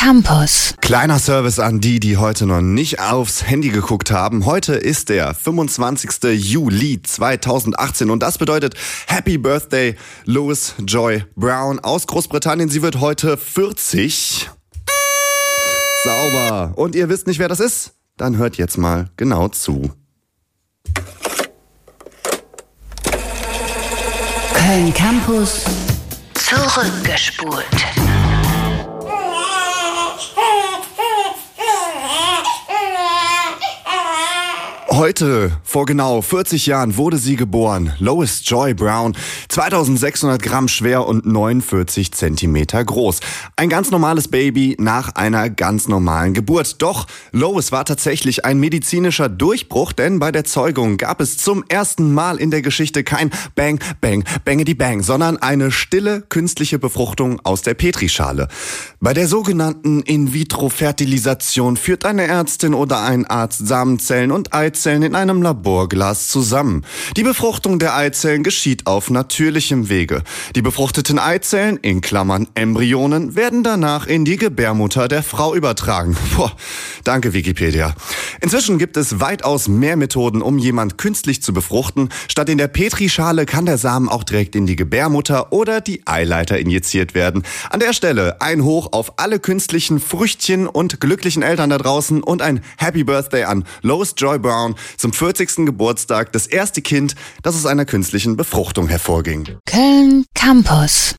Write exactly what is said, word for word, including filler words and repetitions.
Campus. Kleiner Service an die, die heute noch nicht aufs Handy geguckt haben. Heute ist der fünfundzwanzigster Juli zweitausendachtzehn und das bedeutet Happy Birthday Lois Joy Brown aus Großbritannien. Sie wird heute vierzig. Sauber. Und ihr wisst nicht, wer das ist? Dann hört jetzt mal genau zu. Köln Campus. Zurückgespult. Heute, vor genau vierzig Jahren, wurde sie geboren. Lois Joy Brown, zweitausendsechshundert Gramm schwer und neunundvierzig Zentimeter groß. Ein ganz normales Baby nach einer ganz normalen Geburt. Doch Lois war tatsächlich ein medizinischer Durchbruch, denn bei der Zeugung gab es zum ersten Mal in der Geschichte kein Bang, Bang, Bangity Bang, sondern eine stille künstliche Befruchtung aus der Petrischale. Bei der sogenannten In-vitro-Fertilisation führt eine Ärztin oder ein Arzt Samenzellen und Eizellen in einem Laborglas zusammen. Die Befruchtung der Eizellen geschieht auf natürlichem Wege. Die befruchteten Eizellen, in Klammern Embryonen, werden danach in die Gebärmutter der Frau übertragen. Boah, danke Wikipedia. Inzwischen gibt es weitaus mehr Methoden, um jemand künstlich zu befruchten. Statt in der Petrischale kann der Samen auch direkt in die Gebärmutter oder die Eileiter injiziert werden. An der Stelle ein Hoch auf alle künstlichen Früchtchen und glücklichen Eltern da draußen und ein Happy Birthday an Lois Joy Brown zum vierzigsten Geburtstag, das erste Kind, das aus einer künstlichen Befruchtung hervorging. Köln Campus.